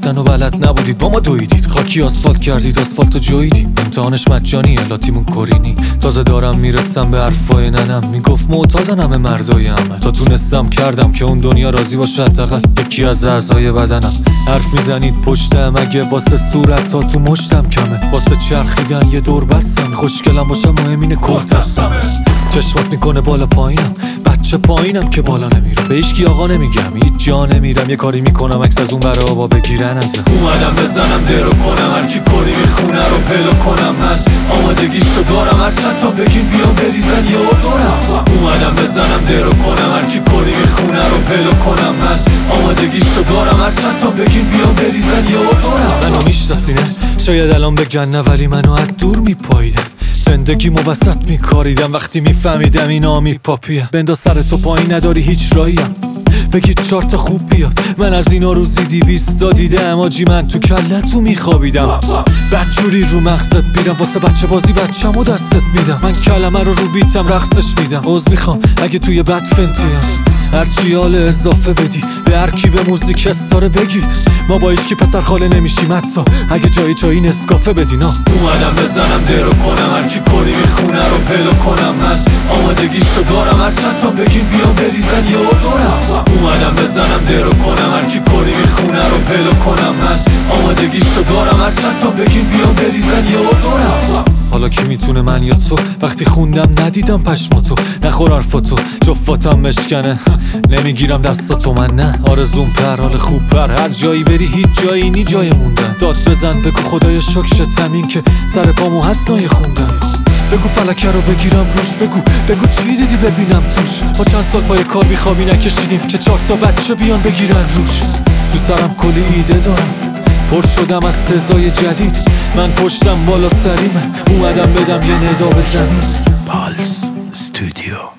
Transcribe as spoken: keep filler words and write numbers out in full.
رفتن و بلد نبودید با ما دویدید، خاکی آسفالت کردید آسفالتو جویدیم. امتحانش مجانیه لاتیمون کورینی. تازه دارم میرسم به حرفای ننم، میگفت معتادن همه مردای عمل. تا تونستم کردم که اون دنیا راضی باشه حداقل یکی از اعضای بدنم. حرف میزنید پشتم اگه واسه صورت تا تو مشتم کمه، واسه چرخیدن یه دور بستم. خوشگلم باشم مهم اینه کردستمه. چشمات میکنه بالا پایینم، بچه پایینم که بالا نمیرم. به هیچکی آقا نمیگم، هیچ جا نمیرم. یه کاری میکنم عکس از اون برا آبا بگیرن ازم. اومدم بزنم درو کنم، هر کی کاری میخونه رو ولو کنم. من آمادگیشو دارم، هر چند تا بگین بیام بریزن یه دورم. اومدم بزنم درو کنم، هر کی کاری میخونه رو ولو کنم. من آمادگیشو دارم، هر چند تا بگین بیام بریزن یه دورم. منو میشناسینه شاید الان بگن نه، ولی منو از دور میپاییدم. زندگی مو وسط میکاریدم وقتی میفهمیدم اینا میپاپیه. بنداز سر تو پایین نداری هیچ راهیم، بگید چارت خوب بیاد. من از اینا روزی دیویستا دیدم آجی، من تو کلتو میخوابیدم. بدجوری رو مغزت میرم، واسه بچه بازی بچه‌مو دستت میدم. من کلمه رو رو بیتم رقصش میدم. عذر میخوام اگه توی بد فنتیم، هرچی حال اضافه بدی به هر کی به موزیک استاره بگید. ما با هیچکی پسر خاله نمیشیم حتی اگه جایی جایی نسکافه بدینا. اومدم بزنم درو کنم، هر کی کاری میخونه رو ولو کنم. من آمادگیشو دارم، هر چند تا بگین بیام بریزن یه دورم. اومدم بزنم درو کنم، هر کی کاری میخونه رو ولو کنم. من آمادگیشو دارم، هر چند تا بگین بیام بریزن یه دورم. حالا کی میتونه من یا تو؟ وقتی خوندم ندیدم پشماتو، نخور حرفاتو جفاتم مشکنه. نمیگیرم دستاتو من نه، آرزوم پر حال خوب پر. هر جایی بری هیچ جایی نی جای موندن. داد بزن بگو خدای شکر تمین که سر پامو هست نای خوندن. بگو فلکه رو بگیرم روش، بگو بگو چی دیدی ببینم توش. با چند سال پای کار بیخوابی نکشیدیم که چهار تا بچه بیان بگیرن روش. تو سرم کلی ایده دارم، پر شدم از تزای جدید. من پشتم بالا سریمه، اومدم بدم یه ندا به زمین. پالس استودیو.